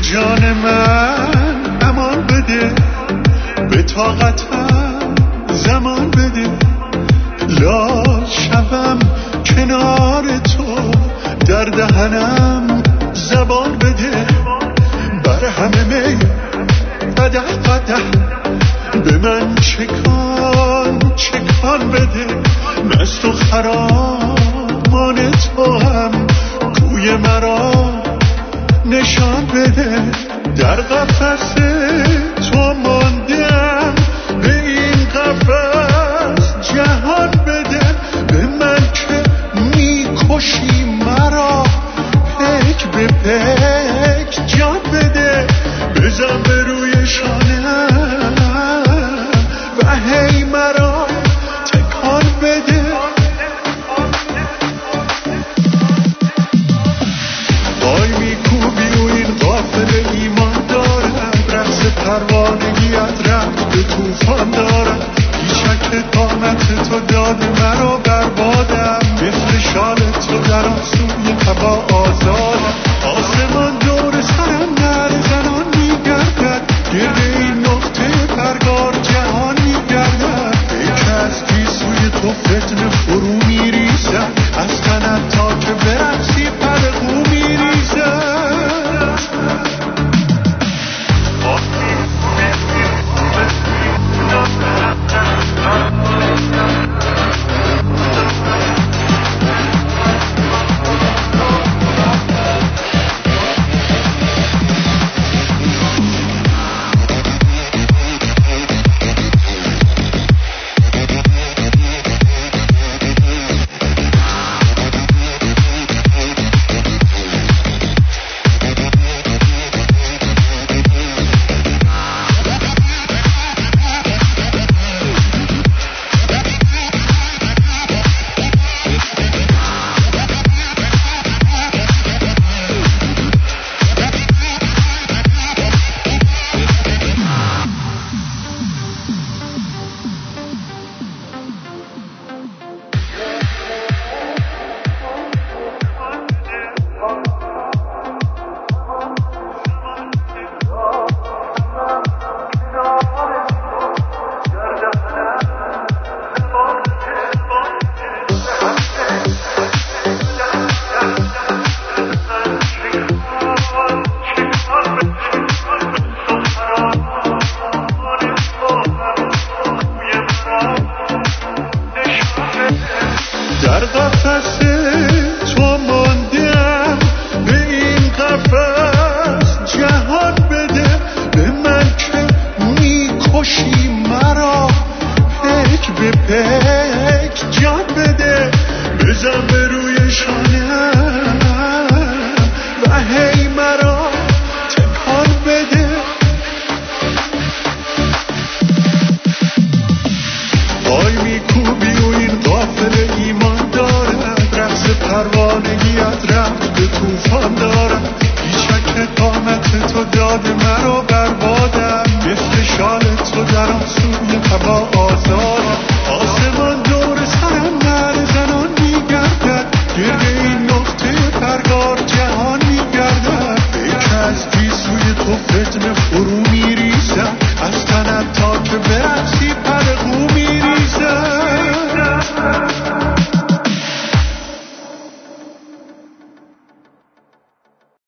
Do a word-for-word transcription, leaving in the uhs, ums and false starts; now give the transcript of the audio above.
جان من امان بده، به طاقتم زمان بده، لال شبم کنار تو، در دهنم زبان بده، بر همه می قدح قدح به من چکان چکان بده، مست و خرامان تو هم کوی مرا نشان بده، در قفس تو ماندم، به این قفس جهان بده، به من که میکشی مرا پک به پک جان بده، بزن به روی شانم و هی مرا تکان بده. وای میکوبی و این قافل ایمان دارم، رقص پروانگیت رفت به توفان دارم، پیچک قامت تو داده مرا بربادم، مثل شال تو در آسوی هوا آزادم، آسمان دور سرم در زنان میگردد، گرد این نقطه پرگار جهان میگردد، یک از گیسوی تو فتنه فرو میریزد، از تنم تا که برقصی پرقو میریزد. در قفس